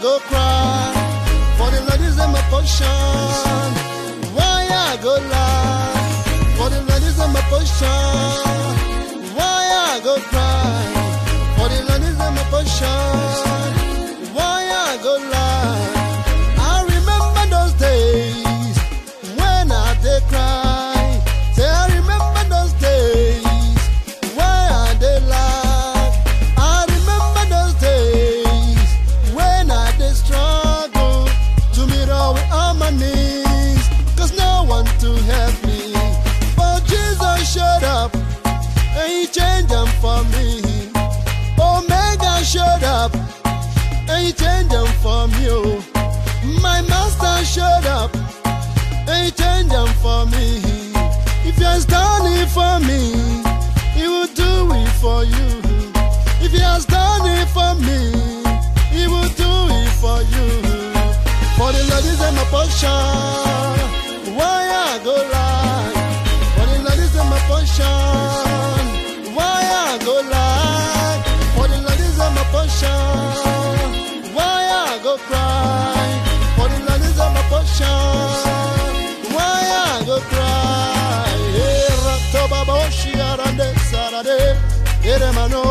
go cry? For the Lord is my portion. Why I go lie? For the Lord is my portion. Why I go cry? For the Lord is my portion. Why I go lie? I remember those days when I did cry. Say I remember those days when I did lie. I remember those days when I did struggle to meet all my needs, 'cause no one to help me. But Jesus showed up and he changed them for me. Omega showed up and he changed them for me. Oh. My master showed up and he changed them for me. If he has done it for me, he will do it for you. If he has done it for me, he will do it for you. For the Lord is my portion. Why I go lie? For the Lord is my portion. Why I go lie? For the Lord is my portion. Why I go cry? For the Lord is my portion. Why I go cry? Rato baba oshiarande sarade eremano.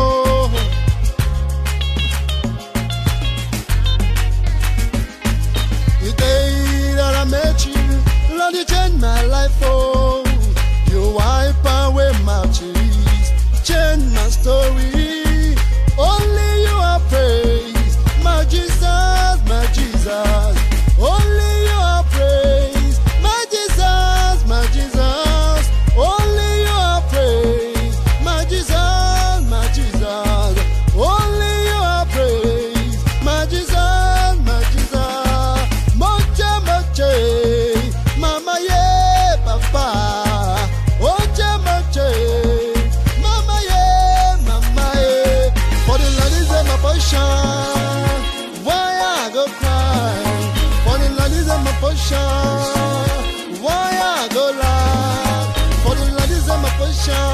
The day that I met you, Lord, you changed my life. Oh, you wipe away my tears, change my story. Only you are praised, my Jesus, my Jesus. Only you are praised, my Jesus, my Jesus. Only you are praised, my Jesus, my Jesus. Only you are praised, my Jesus, my Jesus. Moche, moche, mama ye, papa. Oche, moche, mama ye, mama ye. For the Lord is my portion. Why I go cry? For the Lord is my portion. Why I go lie? For the Lord is my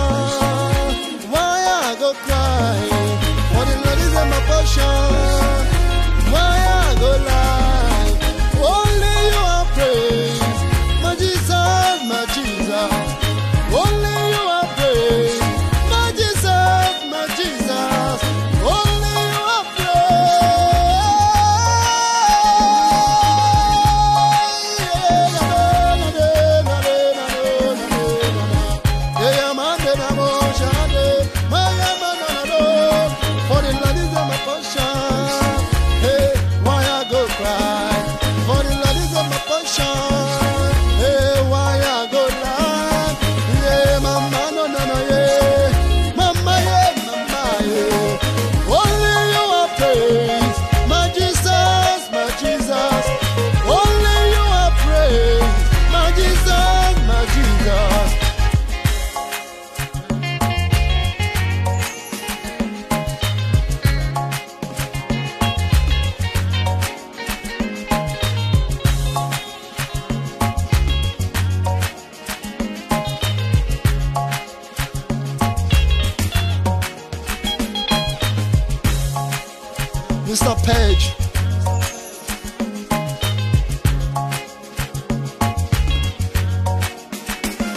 portion. Why I go cry? For the Lord is my portion.